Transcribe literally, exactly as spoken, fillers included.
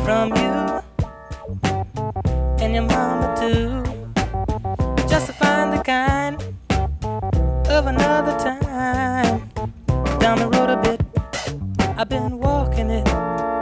from you and your mama too, just to find the kind of another time.